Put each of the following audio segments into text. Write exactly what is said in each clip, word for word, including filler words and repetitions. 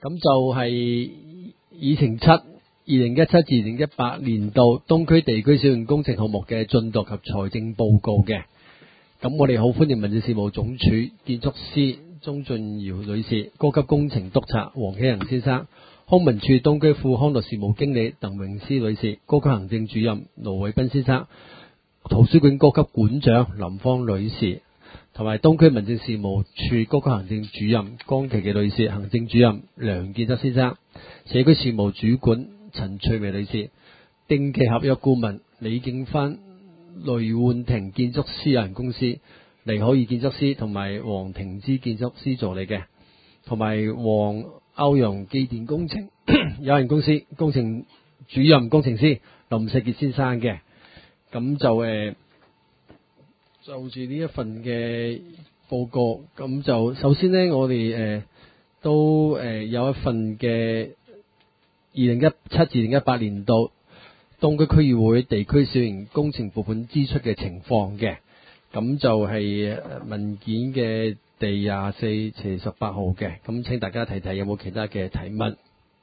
咁就係議程七二零一七至二零一八年度東區地區小型工程項目嘅進度及財政報告嘅。咁我哋好歡迎民政事務總署建築師鍾俊堯女士、高級工程督察黃啟仁先生、康文署東區副康樂事務經理鄧詠詩女士、高級行政主任盧偉斌先生、圖書館高級館長林芳女士，同埋東區民政事務處高級行政主任江琪琪女士、行政主任梁建德先生、社區事務主管陳翠薇女士、定期合約顧問李敬芬、雷煥庭建築師有限公司、黎可義建築師同埋黃庭之建築師助理嘅，同埋黃歐陽機電工程有限公司工程主任工程師林世傑先生嘅。咁就誒就住呢一份嘅報告，咁就首先呢，我哋誒、呃、都誒、呃、有一份嘅二零一七至二零一八年度東區區議會地區小型工程撥款支出嘅情況嘅。咁就係文件嘅第廿四斜十八號嘅，咁請大家睇睇有冇其他嘅提問。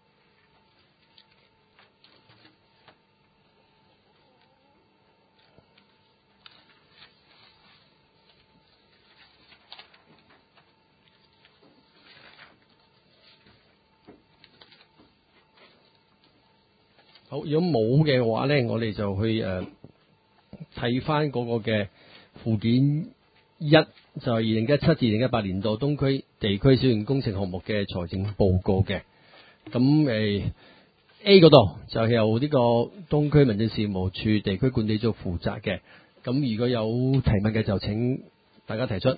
好，如果冇嘅話呢，我哋就去誒睇翻嗰個嘅附件一，就係二零一七至二零一八年度東區地區小型工程項目嘅財政報告嘅。咁誒 A 嗰度就係由呢個東區民政事務處地區管理組負責嘅。咁如果有提問嘅就請大家提出，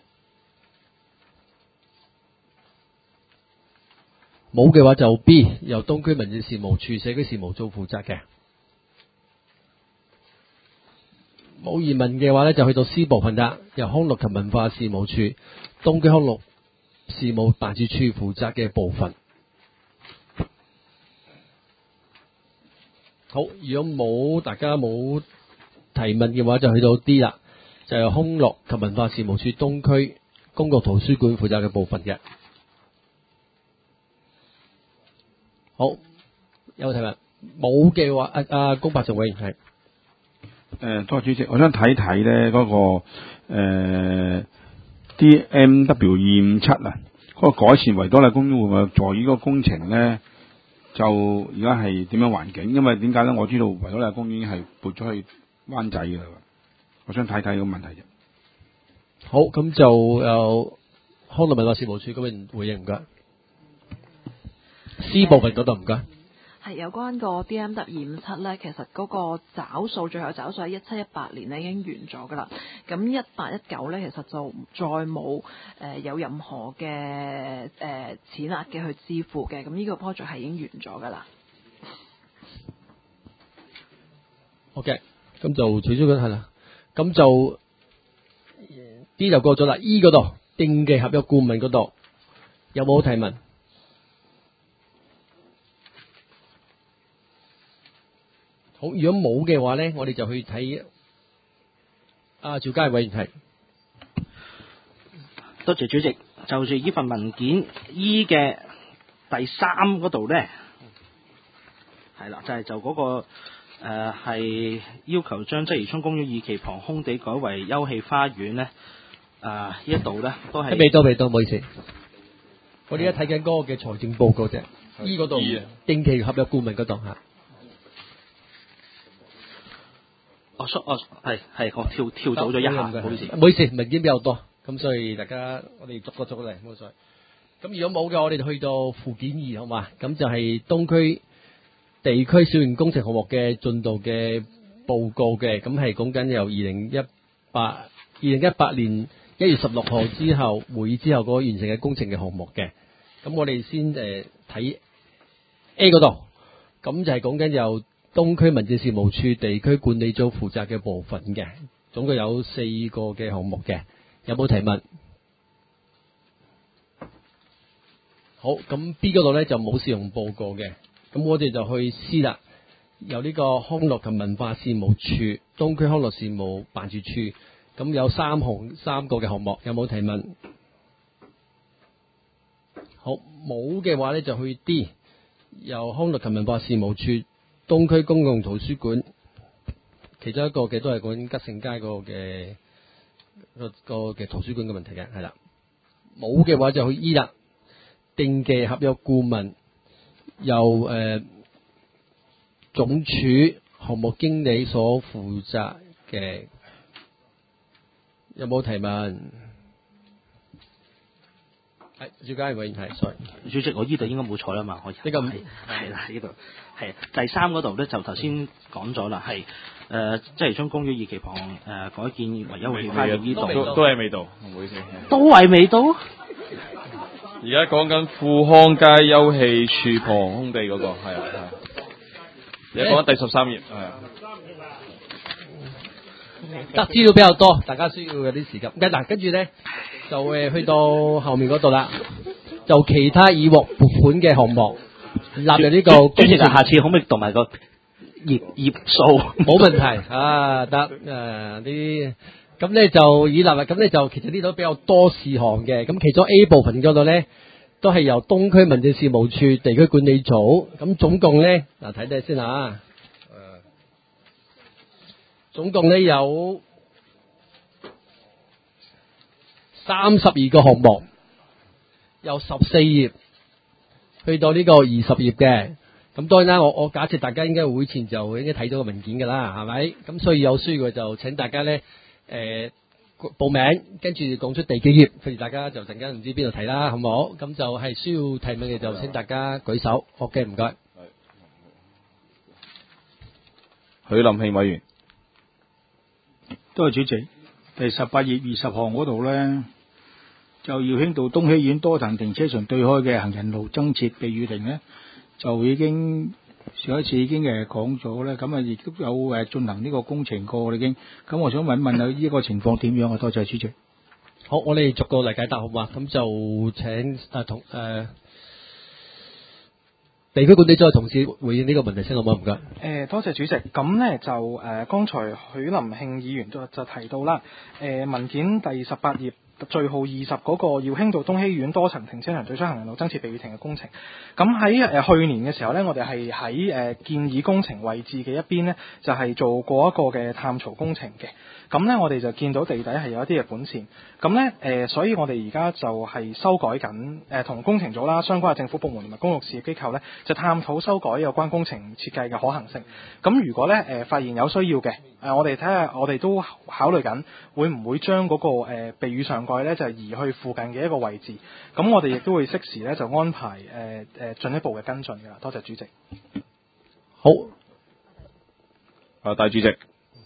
冇嘅話就 B 由東區民政事務處社區事務組負責嘅。冇疑問嘅話咧，就去到 C 部分啦，由康樂及文化事務處東區康樂事務辦事處負責嘅部分。好，如果冇大家冇提問嘅話，就去到 D 啦，就由康樂及文化事務處東區公共圖書館負責嘅部分嘅。好，有冇提問？冇嘅話，阿阿高伯仲委員係。 誒，多謝主席，我想睇睇咧嗰個誒、呃、D M W 二五七啊，嗰、那個改善維多利亞公園會唔會助於嗰個工程咧？就而家係點樣環境？因為點解咧？我知道維多利亞公園係撥咗去灣仔嘅啦，我想睇睇個問題啫。 好，咁就由康樂文化事務處嗰邊回應唔該。C 部分嗰度唔該。 係有關個 D M W 二五七咧，其實嗰個找數最後找數喺一七一八年咧已經完咗噶啦。咁一八一九咧，其實就再冇誒、呃、有任何嘅誒、呃、錢額嘅去支付嘅。咁呢個 project 係已經完咗噶啦。 OK，咁就取消咗係啦。咁就 D 就過咗啦。E 嗰度定期合約顧問嗰度有冇提問？好，如果冇嘅話咧，我哋就去睇阿趙佳委員係。 多謝主席，就住呢份文件 E 嘅第三嗰度咧，係啦，就係、是、就嗰、那個誒係、呃、要求將鰂魚涌公園二期旁空地改為休憩花園咧，啊、呃、呢一度咧都係未到未到，唔好意思，我哋而家睇緊嗰個嘅財政報告啫。E 嗰度定期合約顧問嗰度嚇。 哦，哦，係係，我跳跳走咗一下，唔好意思， 唔好意思，文件比較多，咁所以大家我哋逐個逐個嚟，冇所謂。咁如果冇嘅，我哋就去到附件二，好嘛？咁就係東區地區小型工程項目嘅進度嘅報告嘅，咁係講緊由二零一八二零一八年一月十六號之後會議之後嗰個完成嘅工程嘅項目嘅。咁我哋先誒睇 A 嗰度，咁就係講緊由東區民政事務處地區管理組負責嘅部分嘅，總共有四個嘅項目嘅，有冇提問？好，咁 B 嗰度咧就冇試用報告嘅，咁我哋就去 C 啦，由呢個康樂及文化事務處東區康樂事務辦事處，咁有三項三個嘅項目，有冇提問？ 好，冇嘅話咧就去 D， 由康樂及文化事務處東區公共圖書館，其中一個嘅都係講緊吉盛街嗰個嘅個個嘅圖書館嘅問題嘅，係啦。冇嘅話就去 E 啦，定期合約顧問由誒、呃、總署項目經理所負責嘅，有冇提問？係，主家委員係 sorry， 主席，我呢度應該冇錯啦嘛，我呢個唔係啦，呢度係第三嗰度咧，就頭先講咗啦，係誒鰂魚涌公園二期旁誒、呃、改建為休憩花園呢度都都係未到，唔好意思。 都係未到。 而家講緊富康街休憩處旁空地嗰、那個，係啊係啊。而家講緊第十三頁，係啊。 得資料比較多，大家需要有啲時間。咁嗱，跟住咧就誒去到後面嗰度啦，就其他已獲撥款嘅項目納入呢個主工程。 席下次可唔可以讀埋個頁頁數？ 冇問題啊，得誒啲咁咧就已納入，咁咧就其實呢度比較多事項嘅，咁其中 A 部分嗰度咧都係由東區民政事務處地區管理組，咁總共咧嗱睇睇先啊。總共咧有三十二個項目，由十四頁去到呢個二十頁嘅。咁當然啦，我我假設大家應該會前就應該睇到個文件㗎啦，係咪？咁所以有需要嘅就請大家咧誒、呃、報名，跟住講出第幾頁，譬如大家就陣間唔知邊度睇啦，好唔好？咁就係需要提問嘅就請大家舉手。OK，唔該。 許林慶委員。 多謝主席。第十八頁二十項嗰度咧，就耀興道東禧苑多層停車場對開嘅行人路增設避雨亭咧，就已經上一次已經誒講咗咧，咁啊亦都有誒進行呢個工程過啦已經。咁我想問問下呢個情況點樣啊？多謝主席。 好，我哋逐個嚟解答好嘛？咁就請啊同誒、呃、地區管理組嘅同事回應呢個問題先，好唔好？唔該。 誒，多謝主席。咁咧就誒、呃，剛才許林慶議員就就提到啦，誒、呃、文件第十八頁序號二十嗰個耀興道東禧苑多層停車場對出行人路增設避雨亭嘅工程。咁喺誒去年嘅時候咧，我哋係喺誒建議工程位置嘅一邊咧，就係、是、做過一個嘅探槽工程嘅。咁咧，我哋就見到地底係有一啲嘅管線。咁咧，誒、呃，所以我哋而家就係修改緊，誒、呃，同工程組啦、相關嘅政府部門同埋公共事業機構咧，就探討修改有關工程設計嘅可行性。咁如果咧，誒、呃，發現有需要嘅，誒、呃，我哋睇下，我哋都考慮緊，會唔會將嗰、那個誒、呃、避雨上蓋咧，就移去附近嘅一個位置。咁我哋亦都會適時咧，就安排誒誒進一步嘅跟進㗎。多謝主席。 好， 啊，大主席。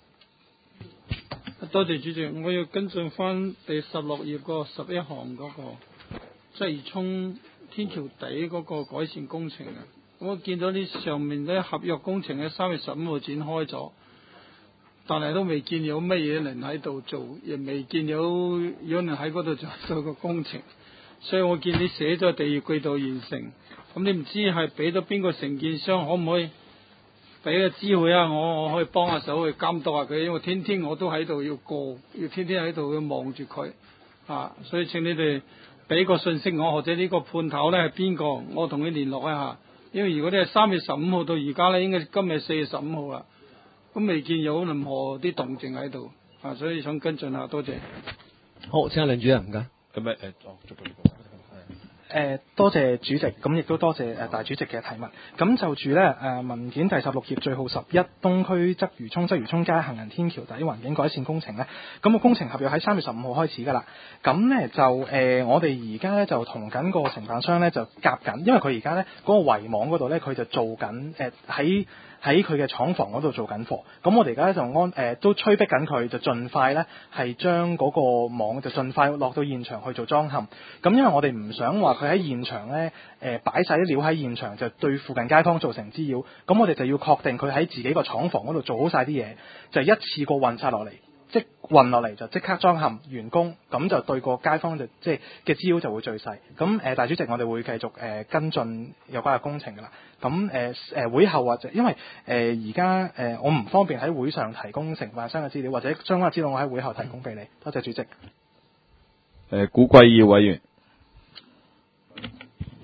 多謝主席，我要跟進翻第十六頁個十一項嗰個鰂魚涌天橋底嗰個改善工程啊！我見到呢上面咧合約工程喺三月十五號展開咗，但係都未見有乜嘢人喺度做，亦未見有有人喺嗰度做做個工程，所以我見你寫咗第二季度完成，咁你唔知係俾咗邊個承建商，可唔可以俾個知會啊？我我可以幫下手去監督下佢，因為天天我都喺度要過，要天天喺度要望住佢啊！所以請你哋俾個信息我，或者呢個判頭咧係邊個，我同佢聯絡一下。因為如果你係三月十五號到而家咧，應該今日四月十五號啦，咁未見有任何啲動靜喺度啊，所以想跟進下，多謝。 好，請阿梁主任，唔該。 咁誒誒，哦，捉到呢個。 誒、呃、多謝主席，咁亦都多謝誒、呃、大主席嘅提問。咁就住咧誒、呃、文件第十六頁序號十一東區鰂魚涌鰂魚涌街行人天橋底環境改善工程咧，咁、那個工程合約喺三月十五號開始㗎啦。咁咧就誒、呃、我哋而家咧就同緊個承辦商咧就夾緊，因為佢而家咧嗰個圍網嗰度咧佢就做緊誒喺喺佢嘅廠房嗰度做緊貨。咁我哋而家咧就安誒、呃、都催逼緊佢，就盡快咧係將嗰個網就盡快落到現場去做裝嵌。咁因為我哋唔想話佢喺現場咧誒擺晒啲料喺現場，就對附近街坊造成滋擾。咁我哋就要確定佢喺自己個廠房嗰度做好晒啲嘢，就一次過運晒落嚟，即運落嚟就即刻裝嵌完工，咁就對個街坊就即係嘅滋擾就會最細。咁誒、呃，大主席，我哋會繼續誒、呃、跟進有關嘅工程㗎啦。咁誒誒會後或者因為誒而家誒我唔方便喺會上提供承辦商嘅資料，或者相關嘅資料我喺會後提供俾你。多謝主席。 誒，古貴耀委員。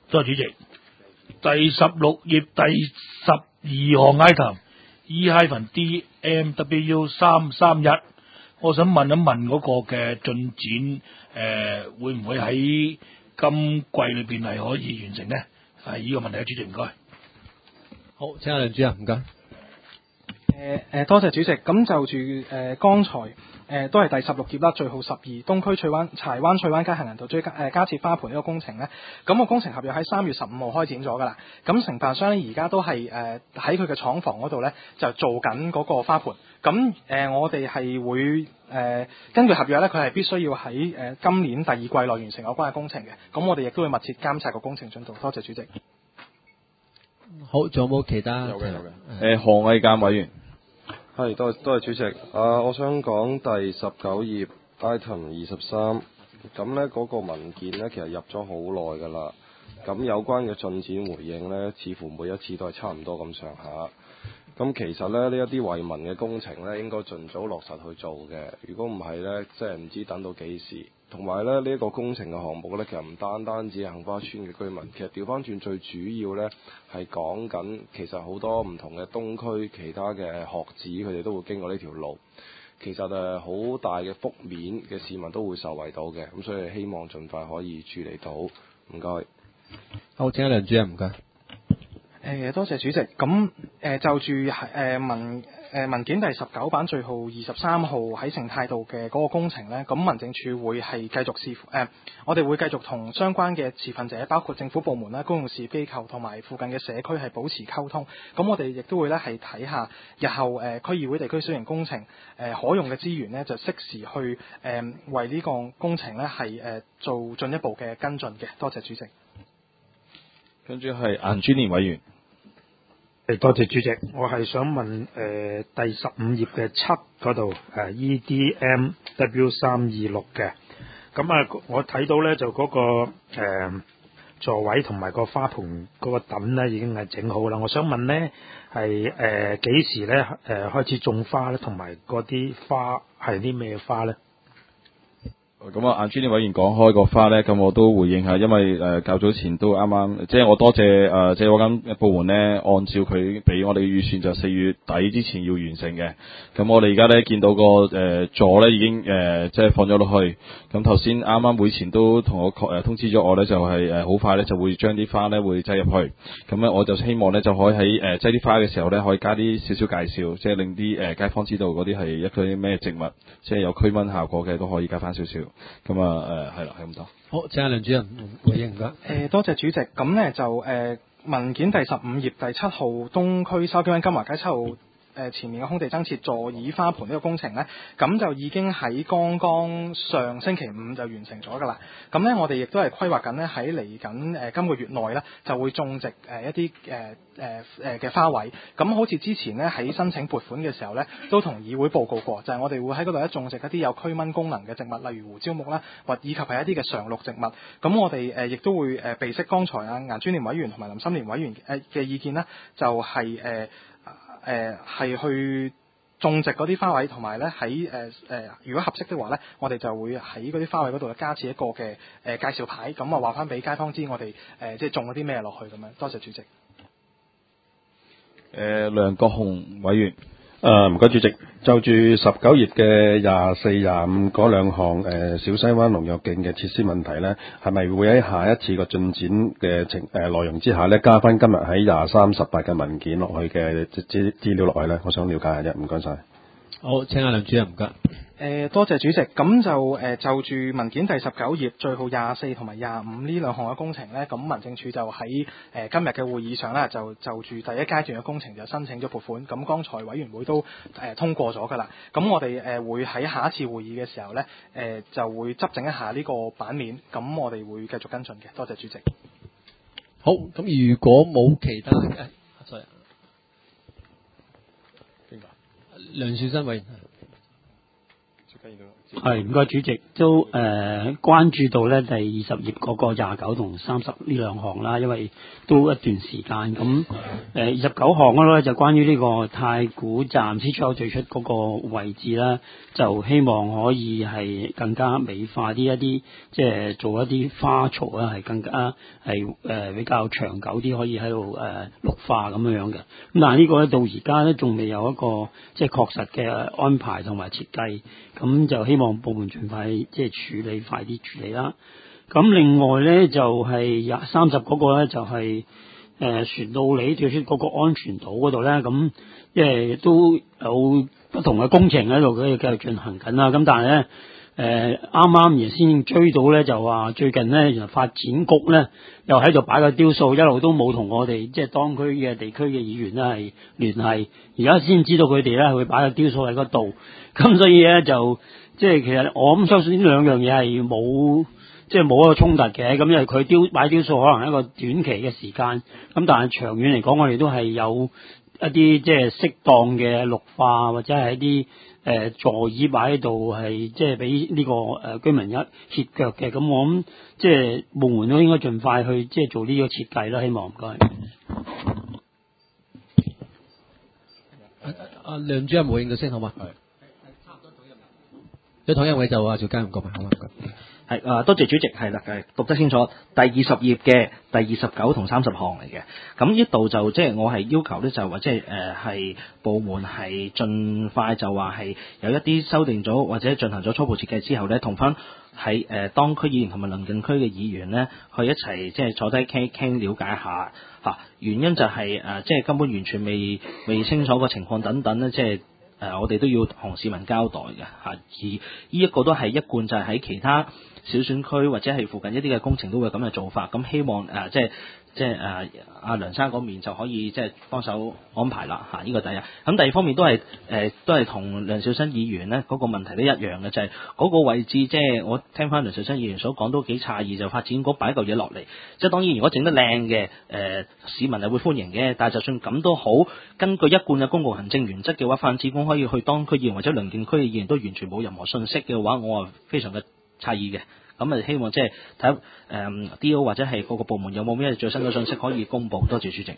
多謝主席。第十六頁第十二項 item E D M W 三三一，我想問一問嗰個嘅進展，誒、呃、會唔會喺今季裏邊係可以完成呢？係呢個問題，主席唔該。 好，請阿梁主任，唔該。 誒誒、呃，多謝主席。咁就住誒、呃、剛才誒、呃、都係第十六頁啦，序號十二東區翠灣柴灣翠灣街行人道追加誒加設花盆呢個工程呢，咁、個工程合約喺三月十五號開展咗㗎啦。咁承辦商咧而家都係誒喺佢嘅廠房嗰度呢，就做緊嗰個花盆。咁誒、呃、我哋係會誒、呃、根據合約呢，佢係必須要喺誒、呃、今年第二季內完成有關嘅工程嘅。咁我哋亦都會密切監察個工程進度。多謝主席。 好，仲有冇其他？ 有嘅有嘅。誒，何偉鑑委員。 係，多謝多謝主席。啊，我想講第十九頁 item 二十三，咁呢嗰個文件呢，其實入咗好耐㗎啦。咁有關嘅進展回應呢，似乎每一次都係差唔多咁上下。咁其實咧，呢一啲惠民嘅工程呢，應該盡早落實去做嘅。如果唔係呢，即係唔知等到幾時。同埋咧，呢、這、一個工程嘅項目呢，其實唔單單止係杏花村嘅居民，其實調翻轉最主要呢，係講緊，其實好多唔同嘅東區其他嘅學子，佢哋都會經過呢條路。其實誒好大嘅幅面嘅市民都會受惠到嘅，咁所以希望盡快可以處理到。唔該。 好，請阿梁主任，唔該。 誒多謝主席。咁誒就住誒文誒文件第十九版序號二十三號喺成泰道嘅嗰個工程呢，咁民政處會係繼續視乎誒，我哋會繼續同相關嘅持份者，包括政府部門啦、公用事業機構同埋附近嘅社區係保持溝通。咁我哋亦都會咧係睇下日後誒區議會地區小型工程誒可用嘅資源呢，就適時去誒為呢個工程呢係誒做進一步嘅跟進嘅。多謝主席。 跟住係顏專年委員。 誒，多謝主席，我係想問誒、呃、第十五頁嘅七嗰度誒 E D M W 三二六嘅，咁啊我睇到咧就嗰、那個、呃、座位同埋個花盆嗰個墩咧已經係整好啦。我想問咧係誒幾時咧誒、呃、開始種花咧，同埋嗰啲花係啲咩花咧？ 咁啊，顏專年委員講開個花咧，咁我都回應下，因為誒、呃、較早前都啱啱，即係我多謝誒即係嗰間部門咧，按照佢俾我哋嘅預算就四月底之前要完成嘅。咁我哋而家咧見到個誒、呃、座咧已經誒、呃、即係放咗落去。咁頭先啱啱會前都同我確誒通知咗我咧，就係誒好快咧就會將啲花咧會擠入去。咁咧我就希望咧就可以喺誒擠啲花嘅時候咧，可以加啲少少介紹，即係令啲誒街坊知道嗰啲係一啲咩植物，即係有驅蚊效果嘅都可以加翻少少。咁啊誒係啦，係咁多。好，請阿梁主任回應唔該。 誒多謝主席。咁呢就誒、呃、文件第十五頁第七號東區筲箕灣金華街七號誒前面嘅空地增設座椅花盆呢個工程呢，咁就已經喺剛剛上星期五就完成咗㗎啦。咁呢，我哋亦都係規劃緊呢，喺嚟緊誒今個月內呢，就會種植誒一啲誒誒誒嘅花卉。咁好似之前呢，喺申請撥款嘅時候呢，都同議會報告過，就係、是、我哋會喺嗰度咧種植一啲有驅蚊功能嘅植物，例如胡椒木啦，或以及係一啲嘅常綠植物。咁我哋誒亦都會誒備悉剛才啊顏專年委員同埋林心年委員誒嘅意見呢，就係、是、誒。呃誒係、呃、去種植嗰啲花卉，同埋咧喺誒誒，如果合適的話咧，我哋就會喺嗰啲花卉嗰度加設一個嘅誒、呃、介紹牌，咁啊話翻俾街坊知我哋誒、呃、即係種咗啲咩落去咁樣。多謝主席。誒、 呃、梁國雄委員。 誒唔該主席，就住十九頁嘅廿四、廿五嗰兩項誒小西灣農藥徑嘅設施問題呢，係咪會喺下一次個進展嘅情誒內容之下呢，加翻今日喺廿三、十八嘅文件落去嘅資資料落去呢？我想了解下啫，唔該晒。 好，請阿梁主任唔該。 誒、呃、多謝主席。咁就誒、呃、就住文件第十九頁序號廿四同埋廿五呢兩項嘅工程呢，咁民政處就喺誒、呃、今日嘅會議上呢，就就住第一階段嘅工程就申請咗撥款。咁剛才委員會都誒、呃、通過咗㗎啦。咁我哋誒、呃、會喺下一次會議嘅時候呢，誒、呃、就會執整一下呢個版面。咁我哋會繼續跟進嘅。多謝主席。 好，咁如果冇其他嘅，sorry，邊個？梁兆新委員。 係唔該，主席都誒、呃、關注到咧第二十頁嗰個廿九同三十呢兩項啦，因為都一段時間咁誒二十九項嗰度咧就關於呢個太古站 C 出口最出嗰個位置啦，就希望可以係更加美化啲一啲，即係做一啲花槽啦，係更加係誒、呃、比較長久啲，可以喺度誒綠化咁樣樣嘅。咁但係呢個咧到而家咧仲未有一個即係確實嘅安排同埋設計，咁就希望部門盡快即係處理，快啲處理啦。咁另外咧就係廿三十嗰個咧就係、是、誒、呃、船到里對出嗰個安全島嗰度咧，咁即係都有不同嘅工程喺度佢繼續進行緊啦。咁但係咧誒啱啱而先追到咧，就話最近咧原來發展局咧又喺度擺個雕塑，一路都冇同我哋即係當區嘅地區嘅議員咧係聯繫，而家先知道佢哋咧會擺個雕塑喺嗰度。咁所以咧就即係其實我咁相信呢兩樣嘢係冇即係冇一個衝突嘅，咁因為佢雕擺雕塑可能係一個短期嘅時間，咁但係長遠嚟講，我哋都係有一啲即係適當嘅綠化或者係一啲誒、呃、座椅擺喺度，係即係俾呢個誒、呃、居民一歇腳嘅。咁我諗即係部門都應該盡快去即係做呢個設計啦。希望唔該。 阿阿梁主任回應到先好嘛？係。有統一位就啊，趙家唔該，好嘛？ 係啊，多謝主席，係啦，誒讀得清楚。第二十頁嘅第二十九同三十項嚟嘅，咁呢度就即係我係要求咧，就話即係誒係部門係盡快就話係有一啲修訂咗或者進行咗初步設計之後咧，同翻喺誒當區議員同埋鄰近區嘅議員咧，去一齊即係坐低傾傾了解下嚇，原因就係誒即係根本完全未未清楚個情況等等咧，即係。誒、呃，我哋都要同市民交代嘅嚇，而呢一個都係一貫就係喺其他小選區或者係附近一啲嘅工程都會咁嘅做法，咁希望誒、呃、即係即係誒阿梁生嗰面就可以即係幫手安排啦嚇，呢、這個第一。咁第二方面都係誒、呃、都係同梁兆新議員咧嗰、那個問題都一樣嘅，就係、是、嗰個位置即係我聽翻梁兆新議員所講都幾詫異，就發展局擺一嚿嘢落嚟，即係當然如果整得靚嘅誒市民係會歡迎嘅，但係就算咁都好，根據一貫嘅公共行政原則嘅話，發展局可以去當區議員或者鄰近區嘅議員都完全冇任何信息嘅話，我係非常嘅詫異嘅。咁啊，希望即係睇誒 D O 或者係各個部門有冇咩最新嘅信息可以公佈。多謝主席。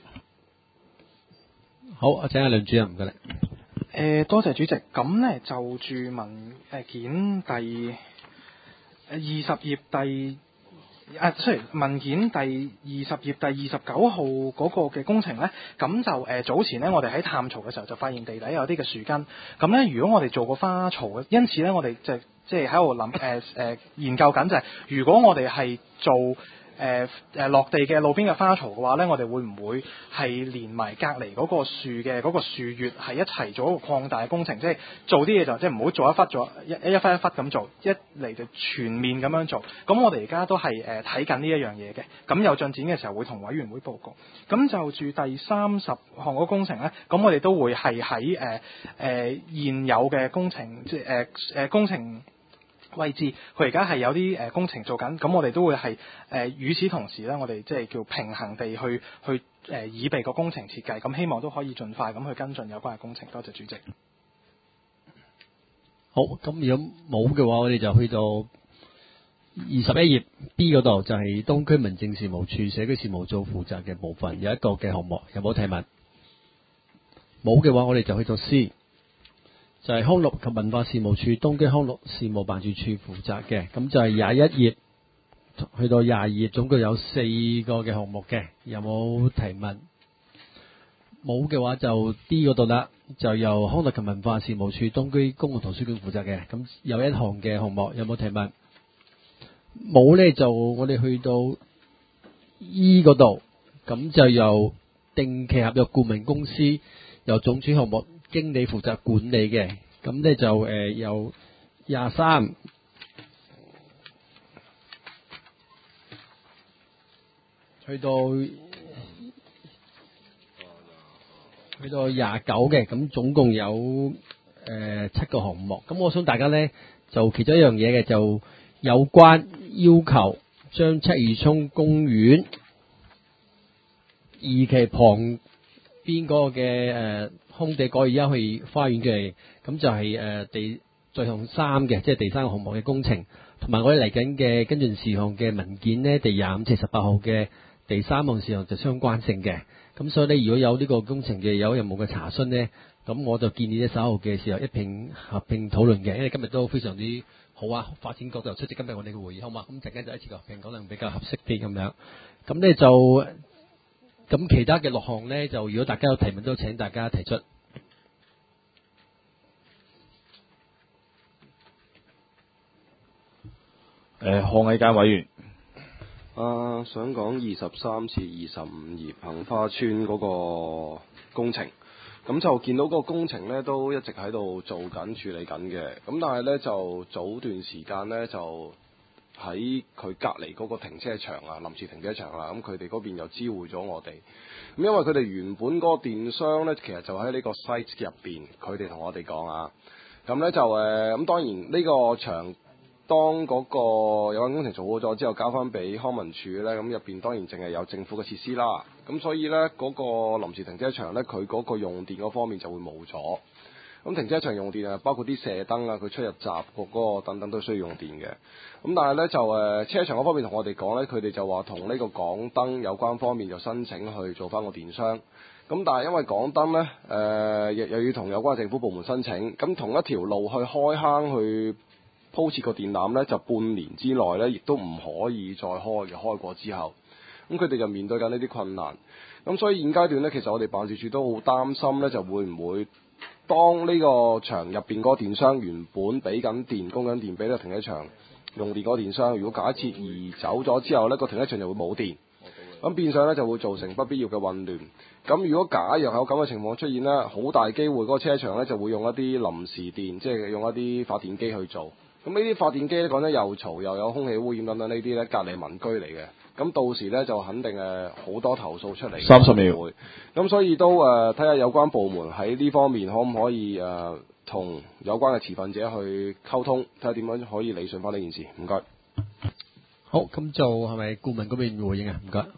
好，我請阿梁主任唔該你。 誒、呃，多謝主席。咁咧就住文誒件第二十頁第啊，sorry，文件第二十頁第二十九號嗰個嘅工程咧，咁就誒、呃、早前咧，我哋喺探曹嘅時候就發現地底有啲嘅樹根。咁咧，如果我哋做個花槽嘅，因此咧，我哋就即係喺度諗誒誒研究緊就係、是，如果我哋係做誒誒、呃、落地嘅路邊嘅花槽嘅話咧，我哋會唔會係連埋隔離嗰個樹嘅嗰個樹葉係一齊做一個擴大嘅工程？即係做啲嘢就即係唔好做一忽做一一忽一忽咁做，一嚟就全面咁樣做。咁我哋而家都係誒睇緊呢一樣嘢嘅。咁有進展嘅時候會同委員會報告。咁就住第三十項嗰個工程咧，咁我哋都會係喺誒誒現有嘅工程，即係誒誒工程位置，佢而家係有啲誒工程做緊，咁我哋都會係誒與此同時咧，我哋即係叫平衡地去去誒擬備個工程設計，咁希望都可以盡快咁去跟進有關嘅工程。多謝主席。 好，咁如果冇嘅話，我哋就去到二十一頁 B 嗰度，就係東區民政事務處社區事務組負責嘅部分，有一個嘅項目，有冇提問？冇嘅話，我哋就去到 C。就係康樂及文化事務處東區康樂事務辦事處負責嘅，咁就係廿一頁去到廿二頁，總共有四個嘅項目嘅，有冇提問？冇嘅話就 D 嗰度啦，就由康樂及文化事務處東區公共圖書館負責嘅，咁有一項嘅項目，有冇提問？冇呢，就我哋去到 E 嗰度，咁就由定期合約顧問公司由總主項目經理負責管理嘅，咁咧就誒有廿三去到去到廿九嘅，咁總共有誒、呃、七個項目。咁我想大家咧就其中一樣嘢嘅，就有關要求將鰂魚涌公園二期旁邊嗰個嘅誒。呃空地改而家去花園嘅，咁就係誒地在項三嘅，即係第三個項目嘅工程，同埋我哋嚟緊嘅跟進事項嘅文件呢，第廿五至十八號嘅第三項事項就相關性嘅。咁所以呢，如果有呢個工程嘅有任務嘅查詢呢，咁我就建議呢稍後嘅時候一併合併討論嘅，因為今日都非常之好啊！發展局就出席今日我哋嘅會議，好嘛？咁陣間就一次過合併，可能比較合適啲咁樣。咁呢就咁其他嘅六項呢，就如果大家有提問都請大家提出。 誒，項藝間委員。 啊，想講二十三至二十五頁杏花村嗰個工程，咁就見到嗰個工程呢都一直喺度做緊處理緊嘅，咁但係呢，就早段時間呢，就喺佢隔離嗰個停車場啊，臨時停車場啦，咁佢哋嗰邊又知會咗我哋，咁因為佢哋原本嗰個電商呢，其實就喺呢個 site 入邊，佢哋同我哋講啊，咁呢就誒，咁當然呢個場。當嗰個有關工程做好咗之後，交翻俾康文署呢，咁入邊當然淨係有政府嘅設施啦。咁所以呢，嗰、嗰個臨時停車場呢，佢嗰個用電嗰方面就會冇咗。咁停車場用電啊，包括啲射燈啊，佢出入閘嗰個等等都需要用電嘅。咁但係呢，就誒車場嗰方面同我哋講呢，佢哋就話同呢個港燈有關方面就申請去做翻個電商。咁但係因為港燈呢，誒、呃、又又要同有關政府部門申請，咁同一條路去開坑去鋪設個電纜呢，就半年之內呢，亦都唔可以再開嘅。開過之後，咁佢哋就面對緊呢啲困難。咁所以現階段呢，其實我哋辦事處都好擔心呢，就會唔會當呢個場入邊嗰個電商原本俾緊電、供緊電俾呢個停車場用電嗰個電商，如果假設移走咗之後呢，個停車場就會冇電，咁變相呢就會造成不必要嘅混亂。咁如果假若有咁嘅情況出現呢，好大機會嗰個車場呢就會用一啲臨時電，即係用一啲發電機去做。咁呢啲發電機咧講得又嘈又有空氣污染等等呢啲咧，隔離民居嚟嘅，咁到時咧就肯定誒好多投訴出嚟。 三十秒。 咁所以都誒睇下有關部門喺呢方面可唔可以誒同、呃、有關嘅持份者去溝通，睇下點樣可以理順翻呢件事。唔該。 好，咁就係咪顧問嗰邊回應啊？唔該。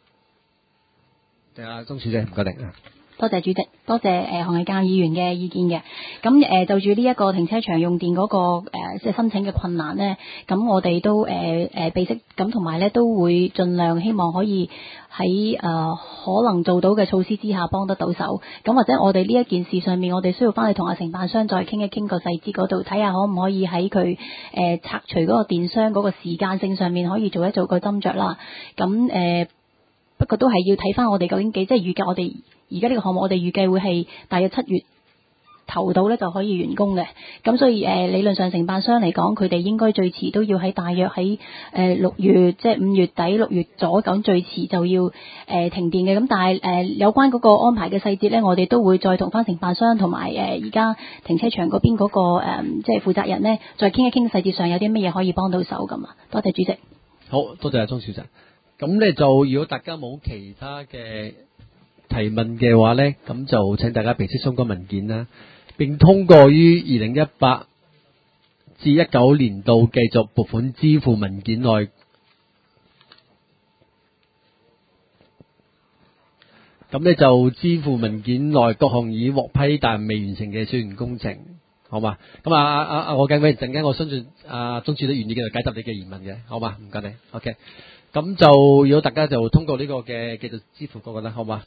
定阿鍾小姐，唔該你啊。 多謝主席，多謝誒項藝間議員嘅意見嘅。咁誒、呃、就住呢一個停車場用電嗰、那個即係、呃、申請嘅困難呢，咁我哋都誒誒備悉，咁同埋咧都會盡量希望可以喺誒、呃、可能做到嘅措施之下幫得到手。咁或者我哋呢一件事上面，我哋需要翻去同阿承辦商再傾一傾個細節嗰度，睇下可唔可以喺佢誒拆除嗰個電商嗰個時間性上面可以做一做個斟酌啦。咁誒、呃、不過都係要睇翻我哋究竟幾，即係預計我哋。而家呢個項目我哋預計會係大約七月頭到咧就可以完工嘅，咁所以誒、呃、理論上承辦商嚟講，佢哋應該最遲都要喺大約喺誒六月即係五月底六月左咁最遲就要誒、呃、停電嘅。咁但係誒、呃、有關嗰個安排嘅細節咧，我哋都會再同翻承辦商同埋誒而家停車場嗰邊嗰、嗰個誒、呃、即係負責人咧，再傾一傾細節上有啲乜嘢可以幫到手咁啊。多謝主席。 好多謝阿鍾小姐。咁咧就如果大家冇其他嘅提問嘅話呢，咁就請大家備悉相關文件啦，並通過於二零一八至一九年度繼續撥款支付文件內。咁呢就支付文件內各項已獲批但未完成嘅小型工程，好嘛？咁啊啊啊！我緊緊陣間，我相信阿鍾處都願意繼續解答你嘅疑問嘅，好嘛？唔該你 ，OK。咁就如果大家就通過呢個嘅繼續支付嗰個啦，好嘛？